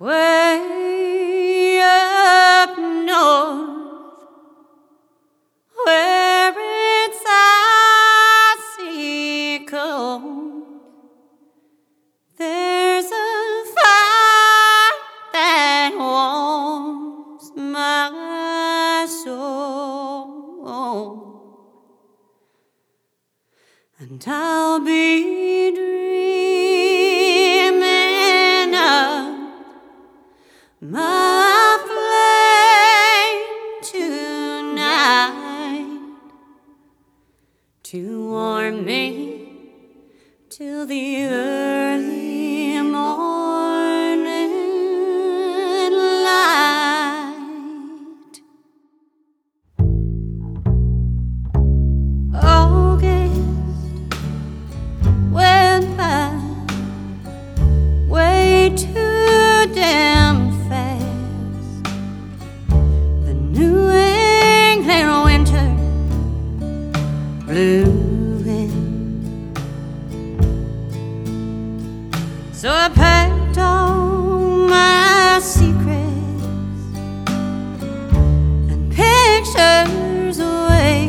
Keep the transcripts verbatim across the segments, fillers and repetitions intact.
Way up north, where it's icy cold, there's a fire that warms my soul, and I'll be dreaming of my flame tonight to warm me till the early morning light. August went by way too damn fast. The New England winter blew in, so I packed all my secrets and pictures away,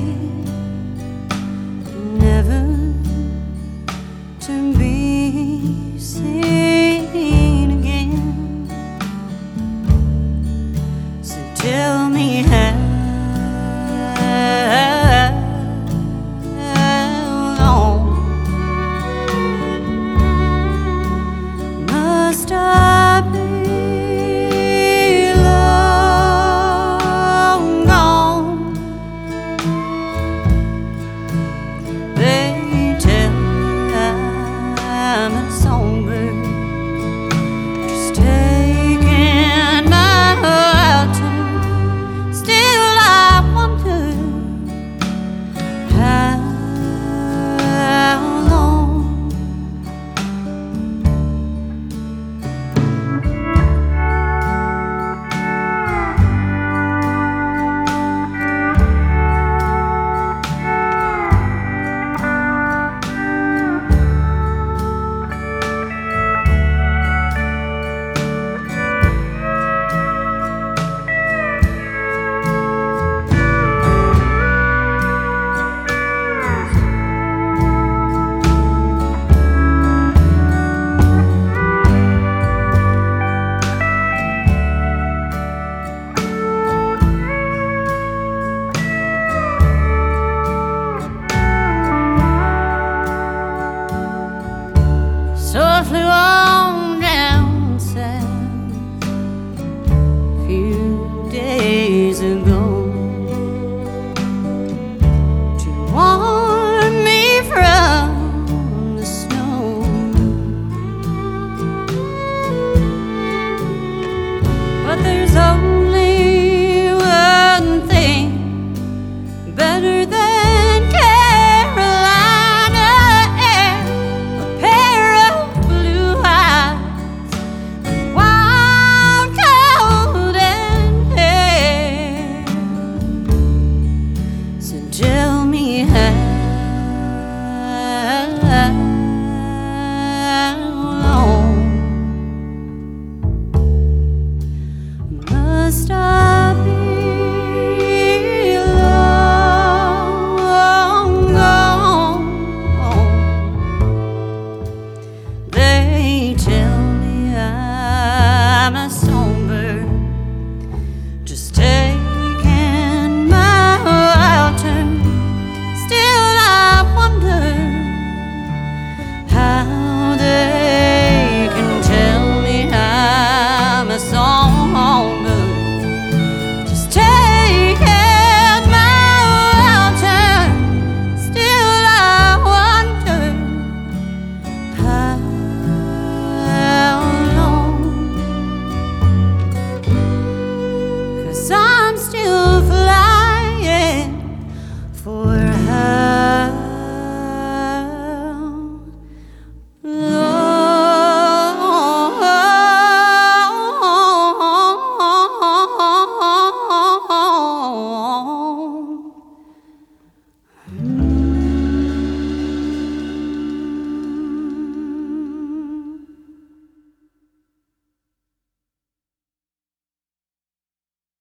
never to be seen again. So tell me how long must I